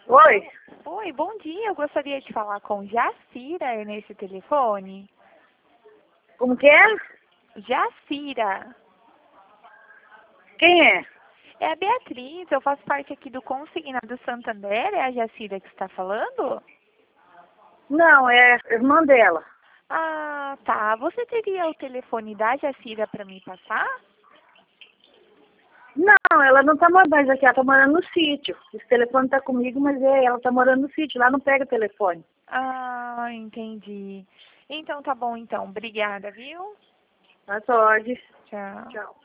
Oi, Oi, bom dia. Eu gostaria de falar com Jacira nesse telefone. como que é? Jacira. Quem é? É a Beatriz, eu faço parte aqui do Consignado Santander. É a Jacira que está falando? Não, é a irmã dela. Ah, tá. Você teria o telefone da Jacira para me passar? Não, ela não tá morando mais aqui, ela tá morando no sítio. Esse telefone tá comigo, mas ela tá morando no sítio, lá não pega telefone. Ah, entendi. Então tá bom então. Obrigada, viu? Mas pode. Tchau. Tchau.